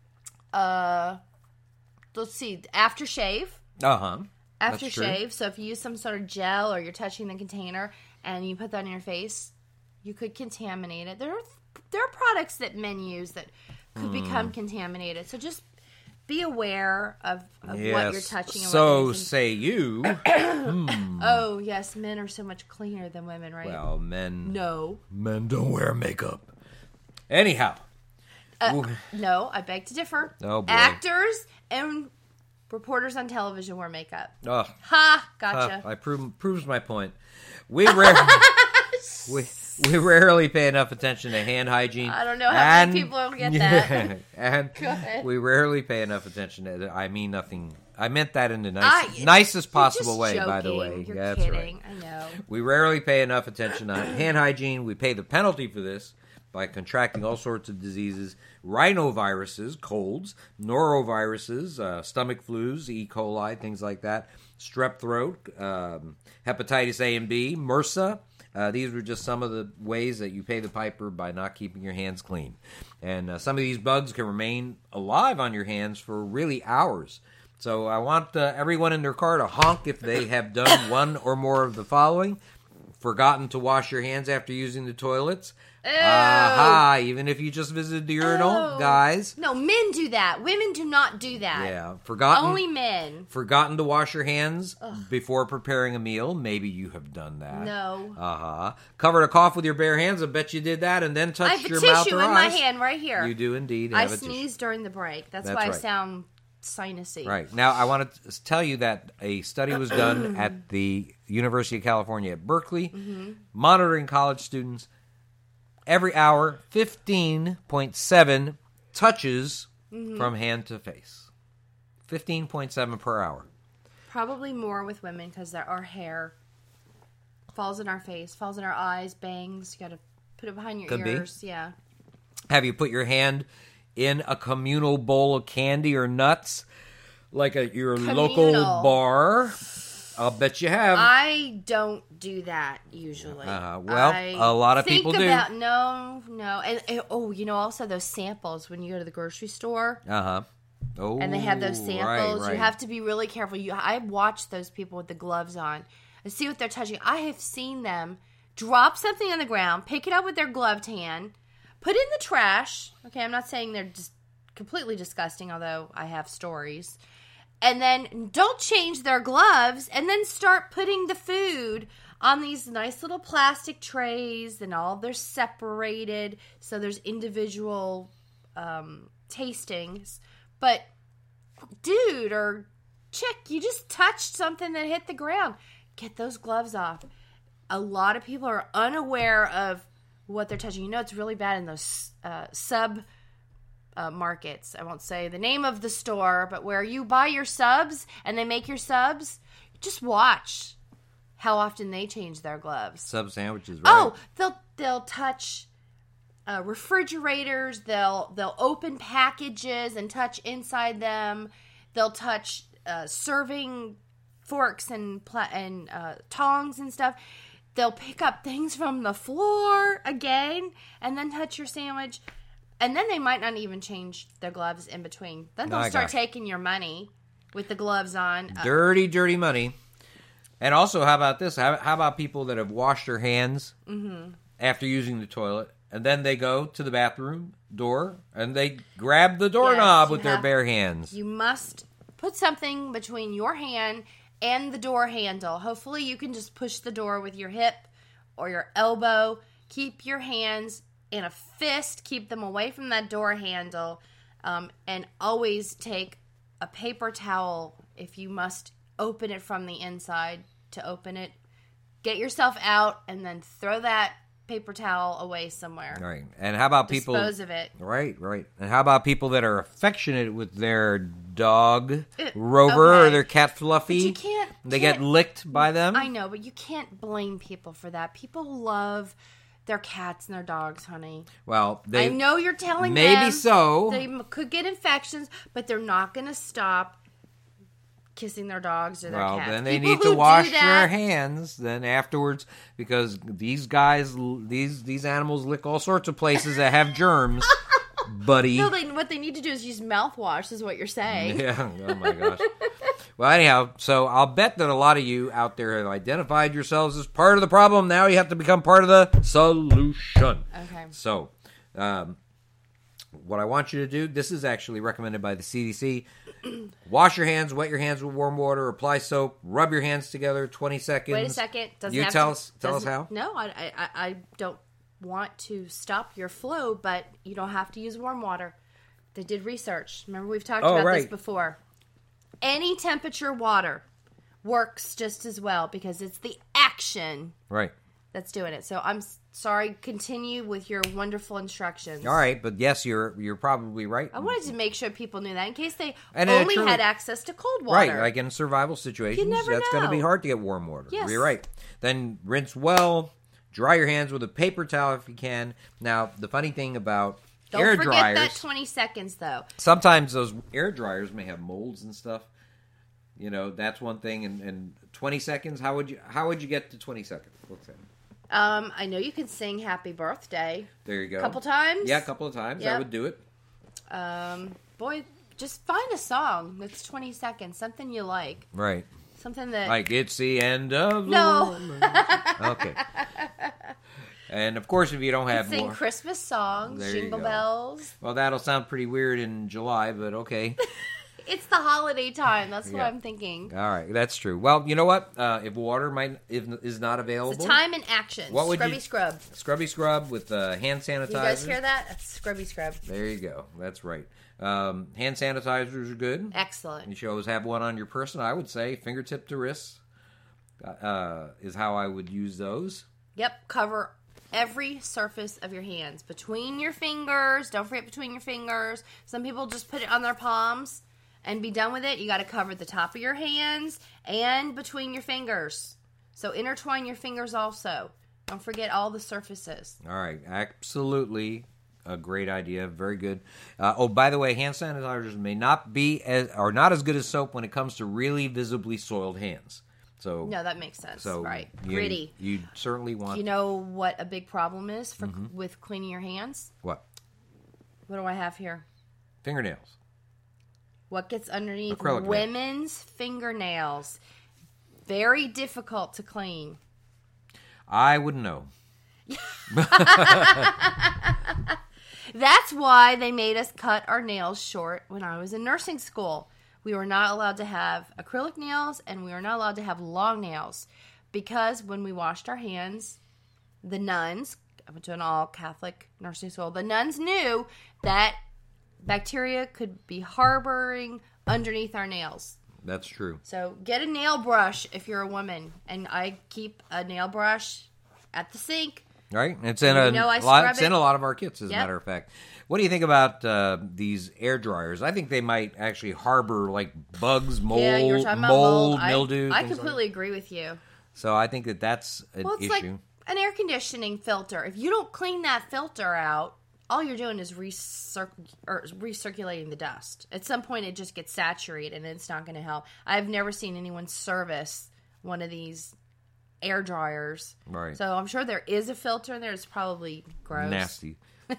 uh let's see, aftershave. Uh-huh. That's true. Aftershave. So if you use some sort of gel or you're touching the container and you put that on your face, you could contaminate it. There are there are products that men use that could Hmm. become contaminated. So just be aware of, of Yes. what you're touching and what So, you're using. say you... Oh, yes, men are so much cleaner than women, right? Well, men... no. Men don't wear makeup. Anyhow. Uh, no, I beg to differ. Oh, boy. Actors and reporters on television wear makeup. Oh, Ha! uh, Gotcha. I prove, proves my point. We rare, we, we rarely pay enough attention to hand hygiene. I don't know how many and- people will get that. and Go ahead. we rarely pay enough attention to I mean nothing. I meant that in the nice, I- nicest You're possible just way, by the joking. way. You're That's kidding. right. I know. We rarely pay enough attention on hand hygiene. We pay the penalty for this by contracting all sorts of diseases, rhinoviruses, colds, noroviruses, uh, stomach flus, E. coli, things like that, strep throat, um, hepatitis A and B, MRSA. Uh, these were just some of the ways that you pay the piper by not keeping your hands clean. And uh, some of these bugs can remain alive on your hands for really hours. So I want uh, everyone in their car to honk if they have done one or more of the following. Forgotten to wash your hands after using the toilets. Aha, even if you just visited the urinal, Oh. guys. No, men do that. Women do not do that. Yeah, forgotten. Only men. Forgotten to wash your hands before preparing a meal. Maybe you have done that. No. Uh-huh. Covered a cough with your bare hands. I bet you did that, and then I touched have a your mouth tissue or in my eyes. hand right here. You do indeed I have a tissue. sneeze during the break. That's, That's why I right. sound sinusy. Right. Now, I want to tell you that a study was done at the University of California at Berkeley, Mm-hmm. monitoring college students every hour, fifteen point seven touches Mm-hmm. from hand to face. fifteen point seven per hour. Probably more with women because our hair falls in our face, falls in our eyes, bangs. You got to put it behind your Could be. ears. Yeah. Have you put your hand in a communal bowl of candy or nuts, like at your local Communal. bar? I'll bet you have. I don't do that usually. Uh, well, I a lot of think people do. about, No, no. And, and, oh, you know, also those samples when you go to the grocery store. Uh-huh. Oh, And they have those right, samples. right. You have to be really careful. You, I watch those people with the gloves on and see what they're touching. I have seen them drop something on the ground, pick it up with their gloved hand, put it in the trash. Okay, I'm not saying they're just completely disgusting, although I have stories. And then don't change their gloves, and then start putting the food on these nice little plastic trays, and all they're separated, so there's individual um, tastings. But dude or chick, you just touched something that hit the ground. Get those gloves off. A lot of people are unaware of what they're touching. You know, it's really bad in those uh, sub uh, markets. I won't say the name of the store, but where you buy your subs and they make your subs, just watch how often they change their gloves. Sub sandwiches, right? Oh, they'll they'll touch uh, refrigerators. They'll they'll open packages and touch inside them. They'll touch uh, serving forks and pla- and uh, tongs and stuff. They'll pick up things from the floor again and then touch your sandwich. And then they might not even change their gloves in between. Then they'll My start gosh. taking your money with the gloves on. Uh, Dirty, dirty money. And also, how about this? How, how about people that have washed their hands mm-hmm. after using the toilet, and then they go to the bathroom door, and they grab the doorknob Yes, with you their have- bare hands? You must put something between your hand and the door handle. Hopefully you can just push the door with your hip or your elbow. Keep your hands in a fist. Keep them away from that door handle. Um, and always take a paper towel if you must open it from the inside to open it. Get yourself out and then throw that paper towel away somewhere. Right. And how about people... Dispose of it. Right, right. And how about people that are affectionate with their dog, It- Rover, okay. or their cat, Fluffy? But you can't... They can't- get licked by them? I know, but you can't blame people for that. People love their cats and their dogs, honey. Well, they... I know you're telling maybe them so. they m- could get infections, but they're not going to stop kissing their dogs or their Well, cats. then they People need who to do wash that- their hands then afterwards, because these guys, these these animals lick all sorts of places that have germs, buddy. No, they, what they need to do is use mouthwash, is what you're saying. Yeah. Oh my gosh. Well, anyhow, so I'll bet that a lot of you out there have identified yourselves as part of the problem. Now you have to become part of the solution. Okay. So, um, what I want you to do, this is actually recommended by the C D C. Wash your hands, wet your hands with warm water, apply soap, rub your hands together, twenty seconds. Wait a second. Doesn't You have tell to- us- tell us doesn't- how? No, I, I, I don't want to stop your flow, but you don't have to use warm water. They did research. Remember, we've talked Oh, about right. this before. Any temperature water works just as well because it's the action Right. that's doing it. So I'm s- sorry. Continue with your wonderful instructions. All right, but yes, you're you're probably right. I wanted to make sure people knew that in case they And only actually- had access to cold water. Right, like in survival situations, never that's going to know. be hard to get warm water. Yes. You're right. Then rinse well, dry your hands with a paper towel if you can. Now, the funny thing about Don't air forget dryers, that twenty seconds, though. sometimes those air dryers may have molds and stuff. You know, that's one thing. And, and twenty seconds, how would you how would you get to twenty seconds? What's that? Um, I know you can sing "Happy Birthday" There you go. a couple times. Yeah, a couple of times. I Yep. would do it. Um, boy, just find a song that's twenty seconds, something you like, Right. something that. Like, it's the end of the No. world. Okay. And, of course, if you don't have Sing more... Christmas songs, There you jingle go. bells. Well, that'll sound pretty weird in July, but okay. It's the holiday time. That's what Yeah. I'm thinking. All right, that's true. Well, you know what? Uh, if water might if, is not available, It's a time in action. What would Scrubby you- scrub. scrubby scrub with uh, hand sanitizer. You guys hear that? That's scrubby scrub. There you go. That's right. Um, hand sanitizers are good. Excellent. You should always have one on your person. I would say fingertip to wrist uh, is how I would use those. Yep. Cover every surface of your hands. Between your fingers. Don't forget between your fingers. Some people just put it on their palms and be done with it. You got to cover the top of your hands and between your fingers. So intertwine your fingers also. Don't forget all the surfaces. All right, absolutely a great idea. Very good. Uh, oh, by the way, hand sanitizers may not be as are not as good as soap when it comes to really visibly soiled hands. So No, that makes sense. so right. you, Gritty. You certainly want You know what a big problem is for Mm-hmm. with cleaning your hands? what? What do I have here? Fingernails. What gets underneath Acrylic nails. women's fingernails? Very difficult to clean. I wouldn't know. That's why they made us cut our nails short when I was in nursing school. We were not allowed to have acrylic nails and we were not allowed to have long nails because when we washed our hands, the nuns, I went to an all Catholic nursing school, the nuns knew that bacteria could be harboring underneath our nails. That's true. So get a nail brush if you're a woman. And I keep a nail brush at the sink Right? It's in You a know I lot. scrub It's in it. a lot of our kits, as a Yep. matter of fact. What do you think about uh, these air dryers? I think they might actually harbor like bugs, mold, yeah, you were talking about mold, mold. mildew. I, I things like completely agree with you. that. So I think that that's an Well, it's issue. like an air conditioning filter. If you don't clean that filter out, all you're doing is recirc- or recirculating the dust. At some point, it just gets saturated, and it's not going to help. I've never seen anyone service one of these air dryers. Right. So I'm sure there is a filter in there. It's probably gross. Nasty.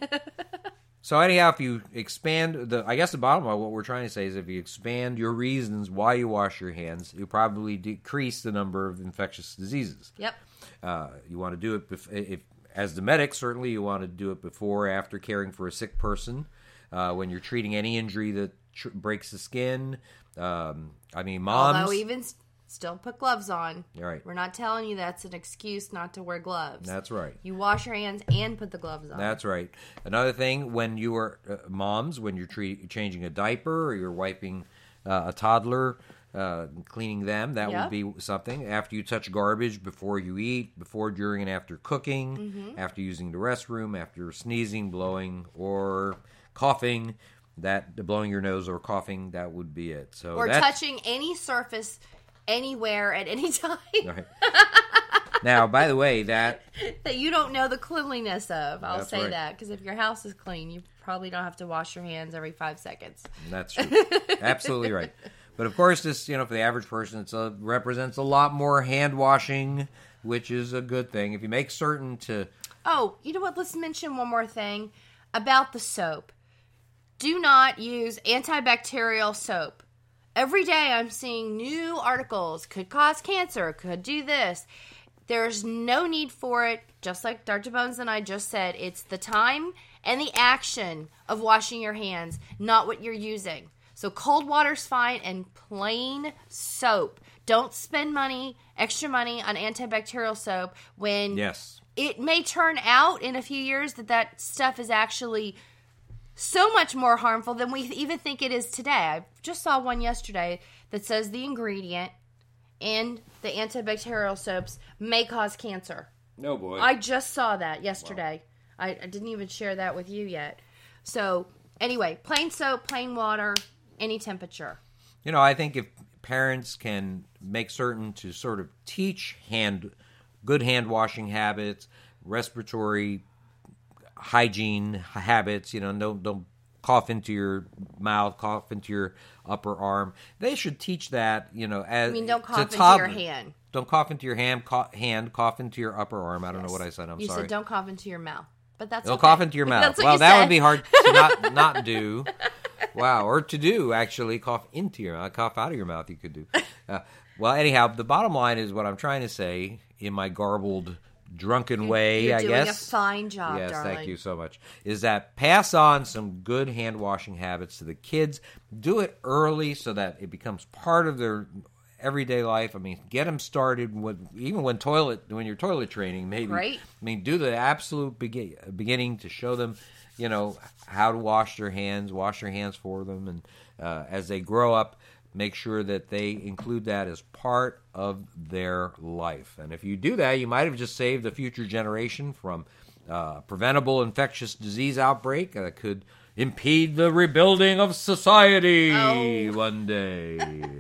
So anyhow, if you expand the, I guess the bottom line, what we're trying to say is if you expand your reasons why you wash your hands, you probably decrease the number of infectious diseases. Yep. Uh, you want to do it bef- if, as the medic, certainly you want to do it before or after caring for a sick person, uh, when you're treating any injury that tr- breaks the skin. Um, I mean, moms. Although even s- still put gloves on. Right. We're not telling you that's an excuse not to wear gloves. That's right. You wash your hands and put the gloves on. That's right. Another thing, when you are uh, moms, when you're tre- changing a diaper or you're wiping uh, a toddler, uh, cleaning them, that Yep. would be something. After you touch garbage, before you eat, before, during, and after cooking, Mm-hmm. after using the restroom, after sneezing, blowing, or coughing, that blowing your nose or coughing, that would be it. So or that's, touching any surface anywhere at any time Right. Now, by the way, that that you don't know the cleanliness of. I'll That's say right. that because if your house is clean, you probably don't have to wash your hands every five seconds. That's true. Absolutely right. But of course, this, you know, for the average person, it uh, represents a lot more hand washing, which is a good thing. If you make certain to, Oh, you know what? Let's mention one more thing about the soap. Do not use antibacterial soap. Every day I'm seeing new articles. Could cause cancer. Could do this. There's no need for it. Just like Doctor Bones and I just said, it's the time and the action of washing your hands, not what you're using. So cold water's fine and plain soap. Don't spend money, extra money on antibacterial soap when yes, it may turn out in a few years that that stuff is actually so much more harmful than we even think it is today. I just saw one yesterday that says the ingredient in the antibacterial soaps may cause cancer. no boy. I just saw that yesterday. Wow. I, I didn't even share that with you yet. So, anyway, plain soap, plain water, any temperature. You know, I think if parents can make certain to sort of teach hand, good hand washing habits, respiratory hygiene habits, you know, don't don't cough into your mouth, cough into your upper arm. They should teach that, you know, as I mean, don't to cough into toddlers. your hand. Don't cough into your hand, cough, hand, cough into your upper arm. I don't Yes. know what I said. I'm you sorry. said don't cough into your mouth. But that's Don't okay. cough into your mouth. That's what Well, you that said. would be hard to not not do. Wow, or to do, actually. Cough into your mouth. Cough out of your mouth, you could do. Uh, well, anyhow, the bottom line is what I'm trying to say in my garbled, drunken way, You're I doing guess. a fine job, yes, darling. thank you so much. Is that pass on some good hand washing habits to the kids. Do it early so that it becomes part of their everyday life. I mean, get them started with, even when toilet when you're toilet training. Maybe. Right. I mean, do the absolute begin, beginning to show them, you know, how to wash their hands, wash their hands for them, and uh, as they grow up, make sure that they include that as part of their life. And if you do that, you might have just saved a future generation from uh, preventable infectious disease outbreak that could impede the rebuilding of society Oh. one day.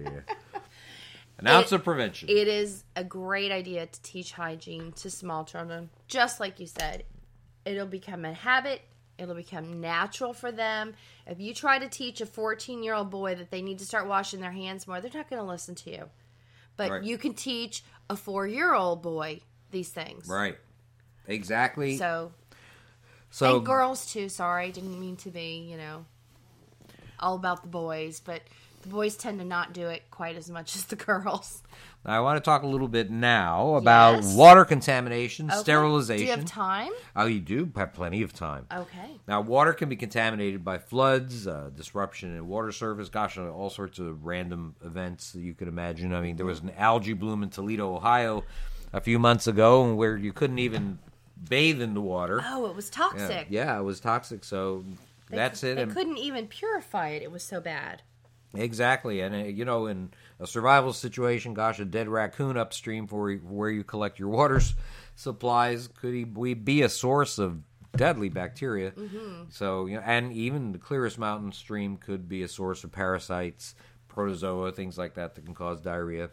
An ounce It- of prevention. It is a great idea to teach hygiene to small children. Just like you said, it'll become a habit. It'll become natural for them. If you try to teach a fourteen-year-old boy that they need to start washing their hands more, they're not going to listen to you. But Right. you can teach a four-year-old boy these things. Right. Exactly. So, So and girls too. Sorry, didn't mean to be, you know, all about the boys, but the boys tend to not do it quite as much as the girls. I want to talk a little bit now about Yes. water contamination, Okay. sterilization. Do you have time? Oh, you do have plenty of time. Okay. Now, water can be contaminated by floods, uh, disruption in water surface, gosh, uh, all sorts of random events that you could imagine. I mean, there was an algae bloom in Toledo, Ohio a few months ago where you couldn't even bathe in the water. Oh, it was Yeah, toxic. yeah, it was toxic, so They that's cou- it. They And- couldn't even purify it. It was so bad. Exactly, and uh, you know, and a survival situation. Gosh, a dead raccoon upstream for where you collect your water s- supplies could e- be a source of deadly bacteria. Mm-hmm. So, you know, and even the clearest mountain stream could be a source of parasites, protozoa, things like that that can cause diarrhea.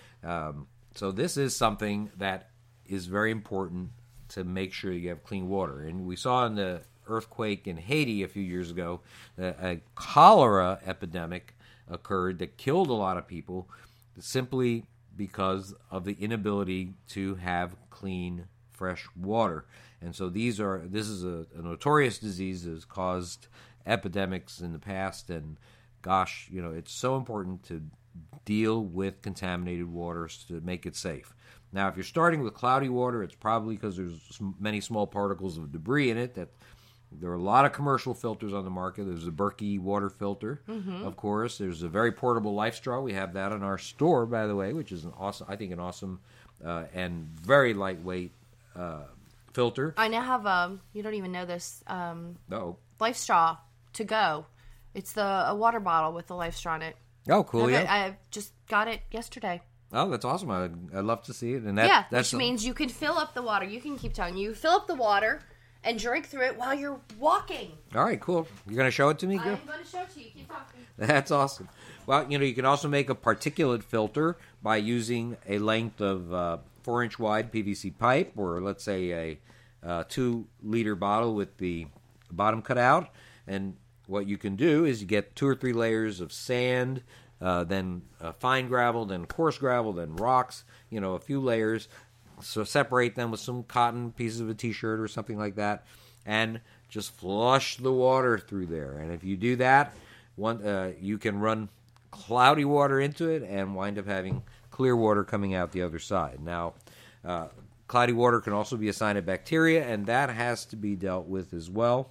Um, so this is something that is very important to make sure you have clean water. And we saw in the earthquake in Haiti a few years ago that a cholera epidemic occurred that killed a lot of people simply because of the inability to have clean, fresh water. And so these are this is a, a notorious disease that has caused epidemics in the past. And gosh, you know, it's so important to deal with contaminated waters to make it safe. Now, if you're starting with cloudy water, it's probably because there's many small particles of debris in it. That there are a lot of commercial filters on the market. There's the Berkey water filter, mm-hmm. of course. There's a very portable Life Straw. We have that in our store, by the way, which is an awesome, I think, an awesome uh, and very lightweight uh, filter. I now have a. You don't even know this. Um, No. Life Straw to go. It's the a water bottle with the Life Straw in it. Oh, cool! Okay, Yeah. I just got it yesterday. Oh, that's awesome! I'd, I'd love to see it. And that, yeah, that's which means you can fill up the water. You can keep telling you fill up the water and drink through it while you're walking. All right, cool. You're going to show it to me? I'm Gil? going to show it to you. Keep talking. That's awesome. Well, you know, you can also make a particulate filter by using a length of uh, four-inch wide P V C pipe, or let's say a uh, two-liter bottle with the bottom cut out. And what you can do is you get two or three layers of sand, uh, then uh, fine gravel, then coarse gravel, then rocks, you know, a few layers. So separate them with some cotton pieces of a T-shirt or something like that, and just flush the water through there. And if you do that, one uh, you can run cloudy water into it and wind up having clear water coming out the other side. Now, uh, cloudy water can also be a sign of bacteria, and that has to be dealt with as well.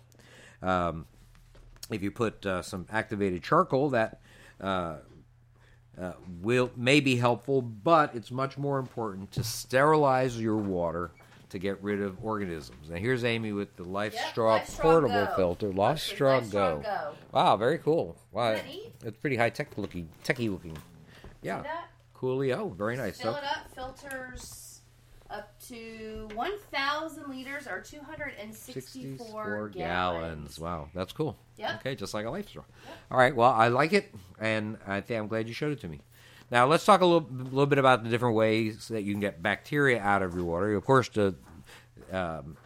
Um, if you put uh, some activated charcoal, that uh, uh, will may be helpful, but it's much more important to sterilize your water to get rid of organisms. Now, here's Amy with the Life Yep, Straw Life Straw portable Go. filter. Life Life Straw Straw Go. Go. Wow, very cool. Wow, Isn't that neat? it's pretty high tech looking, techy looking. Yeah, See that? coolio. Very nice. Fill So, it up. Filters up to one thousand liters or two hundred sixty-four, sixty-four gallons. gallons. Wow, that's cool. Yep. Okay, just like a Life Straw. Yep. All right, well, I like it, and I think I'm glad you showed it to me. Now, let's talk a little, little bit about the different ways that you can get bacteria out of your water. Of course, the um,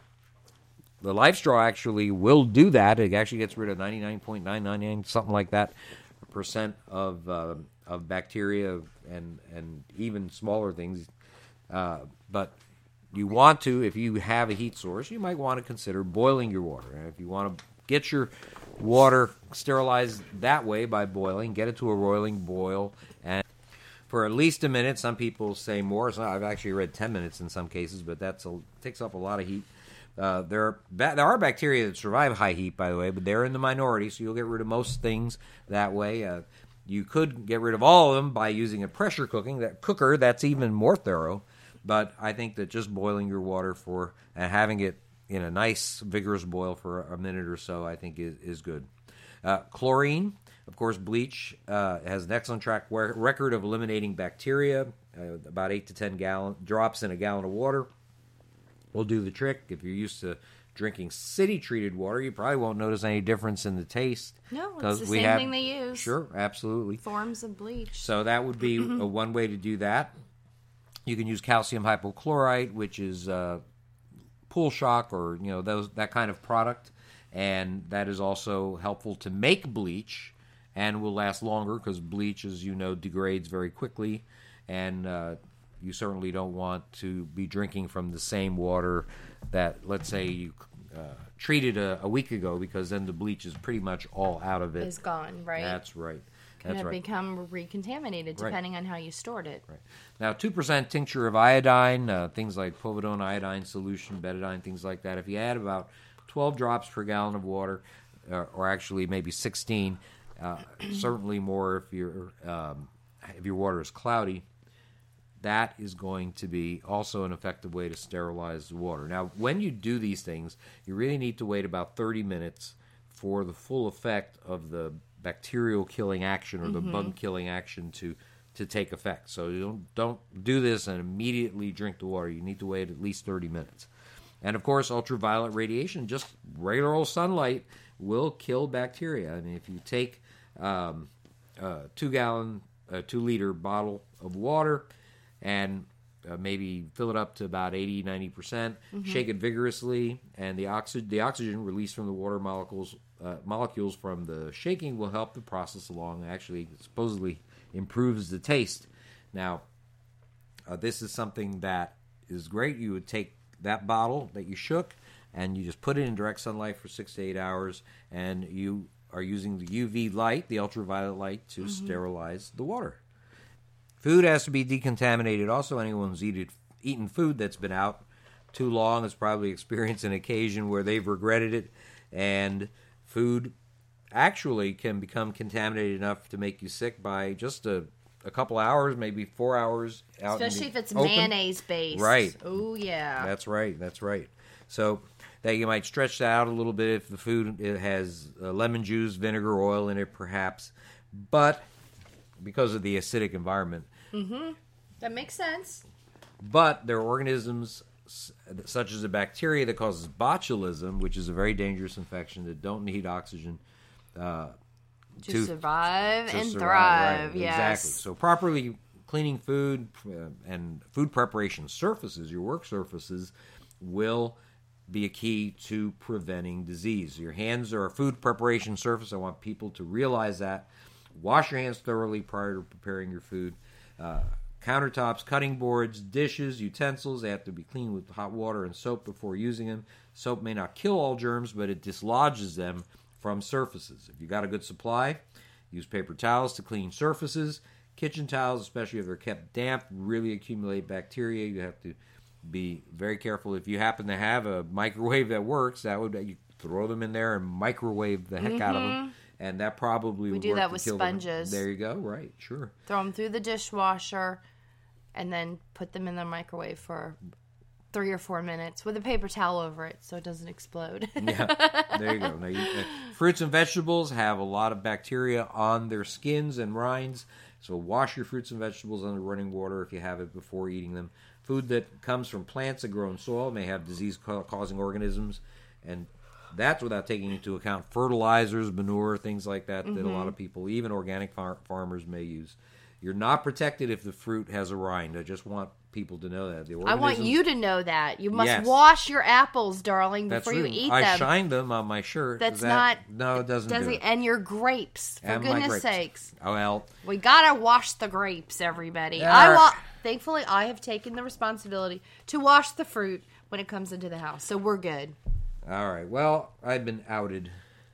the Life Straw actually will do that. It actually gets rid of ninety-nine point nine nine nine, something like that, percent of uh, of bacteria and and even smaller things. Uh, but you want to, if you have a heat source, you might want to consider boiling your water. And if you want to get your water sterilized that way by boiling, get it to a roiling boil, and for at least a minute. Some people say more. So I've actually read ten minutes in some cases, but that takes up a lot of heat. Uh, there, are, there are bacteria that survive high heat, by the way, but they're in the minority, so you'll get rid of most things that way. Uh, you could get rid of all of them by using a pressure cooking that cooker. That's even more thorough. But I think that just boiling your water for and having it in a nice, vigorous boil for a minute or so, I think is, is good. Uh, chlorine, of course, bleach uh, has an excellent track record of eliminating bacteria. Uh, about eight to ten gallon drops in a gallon of water will do the trick. If you're used to drinking city-treated water, you probably won't notice any difference in the taste. No, it's the same have, thing they use. Sure, absolutely. Forms of bleach. So that would be a one way to do that. You can use calcium hypochlorite, which is uh, pool shock or you know those that kind of product, and that is also helpful to make bleach and will last longer because bleach, as you know, degrades very quickly, and uh, you certainly don't want to be drinking from the same water that, let's say, you uh, treated a, a week ago, because then the bleach is pretty much all out of it. Is gone, right? That's right. Can That's it right. become recontaminated depending Right. on how you stored it? Right. Now, two percent tincture of iodine, uh, things like povidone iodine solution, betadine, things like that. If you add about twelve drops per gallon of water, uh, or actually maybe sixteen, uh, certainly more if, you're, um, if your water is cloudy, that is going to be also an effective way to sterilize the water. Now, when you do these things, you really need to wait about thirty minutes for the full effect of the bacterial killing action or the Mm-hmm. bug killing action to to take effect. So you don't, don't do this and immediately drink the water. You need to wait at least thirty minutes. And, of course, ultraviolet radiation, just regular old sunlight, will kill bacteria. I mean, if you take um, a two-gallon, a two-liter bottle of water and uh, maybe fill it up to about eighty, ninety percent, mm-hmm. shake it vigorously, and the, oxy- the oxygen released from the water molecules uh, molecules from the shaking will help the process along. Actually, supposedly improves the taste. Now, uh, this is something that is great. You would take that bottle that you shook, and you just put it in direct sunlight for six to eight hours, and you are using the U V light, the ultraviolet light, to mm-hmm. sterilize the water. Food has to be decontaminated. Also, anyone who's eaten, eaten food that's been out too long has probably experienced an occasion where they've regretted it, and food actually can become contaminated enough to make you sick by just a a couple hours, maybe four hours out. Especially in the if it's open. mayonnaise based. Right. Oh, yeah. That's right. That's right. So that you might stretch that out a little bit if the food it has uh, lemon juice, vinegar, oil in it, perhaps. But because of the acidic environment. Mm-hmm. That makes sense. But there are organisms such as a bacteria that causes botulism, which is a very dangerous infection that don't need oxygen uh, to, to survive to and survive, thrive. right, Yes. Exactly. So properly cleaning food uh, and food preparation surfaces, your work surfaces, will be a key to preventing disease. Your hands are a food preparation surface. I want people to realize that. Wash your hands thoroughly prior to preparing your food. Uh, countertops, cutting boards, dishes, utensils, they have to be cleaned with hot water and soap before using them. Soap may not kill all germs, but it dislodges them from surfaces. If you got a good supply, use paper towels to clean surfaces. Kitchen towels, especially if they're kept damp, really accumulate bacteria. You have to be very careful. If you happen to have a microwave that works, that would you throw them in there and microwave the heck mm-hmm. out of them, and that probably we would do work that to with kill sponges. Them. There you go. Right, sure. Throw them through the dishwasher, and then put them in the microwave for three or four minutes with a paper towel over it so it doesn't explode. Yeah, there you go. Now, you, uh, fruits and vegetables have a lot of bacteria on their skins and rinds, so wash your fruits and vegetables under running water if you have it before eating them. Food that comes from plants that grow in soil may have disease-causing organisms, and that's without taking into account fertilizers, manure, things like that, mm-hmm. that a lot of people, even organic far- farmers, may use. You're not protected if the fruit has a rind. I just want people to know that. The I want you to know that. You must yes. wash your apples, darling, That's before true. you eat I them. I shined them on my shirt. That's that, not... No, it doesn't, doesn't do it. And your grapes, for and goodness grapes. sakes. Oh, well. We gotta wash the grapes, everybody. Yeah. I wa- Thankfully, I have taken the responsibility to wash the fruit when it comes into the house, so we're good. All right. Well, I've been outed.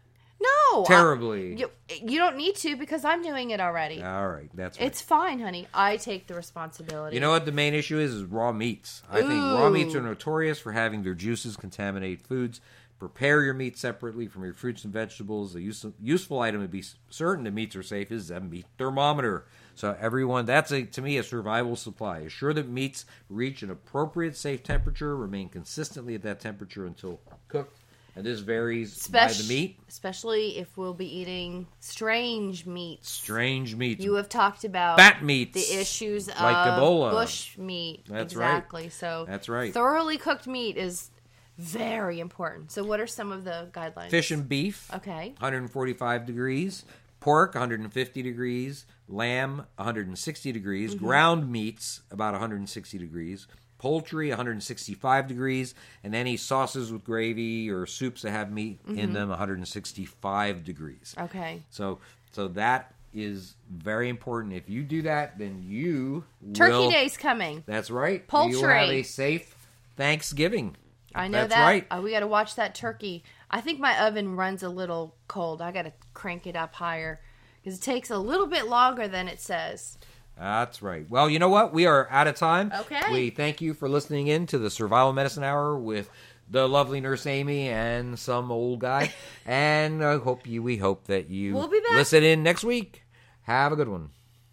No. Terribly. I, you, you don't need to because I'm doing it already. All right. That's right. It's fine, honey. I take the responsibility. You know what the main issue is? Is raw meats. I Ooh. think raw meats are notorious for having their juices contaminate foods. Prepare your meat separately from your fruits and vegetables. A use, useful item to be certain that meats are safe is a meat thermometer. So everyone, that's a, to me a survival supply. Assure that meats reach an appropriate safe temperature, remain consistently at that temperature until cooked. And this varies Spec- by the meat. Especially if we'll be eating strange meats. Strange meats. You have talked about bat meats. The issues like of Ebola. bush meat. That's exactly. right. So that's right. Thoroughly cooked meat is very important. So what are some of the guidelines? Fish and beef. Okay. one hundred forty-five degrees. Pork, one hundred fifty degrees. Lamb, one hundred sixty degrees. Mm-hmm. Ground meats, about one hundred sixty degrees. Poultry, one hundred sixty-five degrees. And any sauces with gravy or soups that have meat mm-hmm. in them, one hundred sixty-five degrees. Okay. So so that is very important. If you do that, then you Turkey will... Day's coming. That's right. Poultry. You'll have a safe Thanksgiving. I know That's that. right. Uh, we got to watch that turkey. I think my oven runs a little cold. I got to crank it up higher because it takes a little bit longer than it says. That's right. Well, you know what? We are out of time. Okay. We thank you for listening in to the Survival Medicine Hour with the lovely Nurse Amy and some old guy. And I hope you. We hope that you we'll be back. Listen in next week. Have a good one.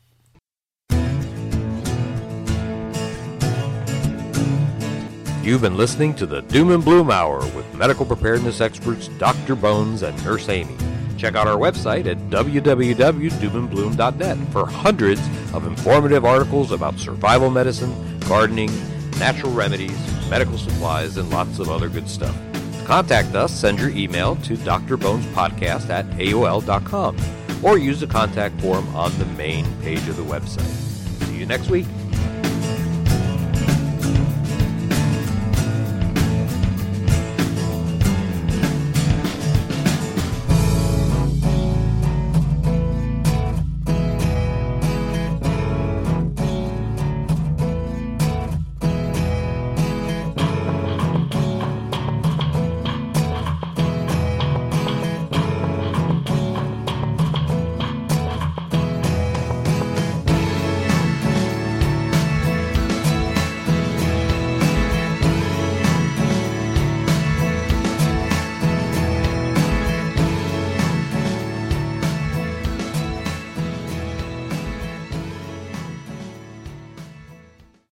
You've been listening to the Doom and Bloom Hour with medical preparedness experts Doctor Bones and Nurse Amy. Check out our website at w w w dot doom and bloom dot net for hundreds of informative articles about survival medicine, gardening, natural remedies, medical supplies, and lots of other good stuff. To contact us, send your email to d r bones podcast at a o l dot com or use the contact form on the main page of the website. See you next week.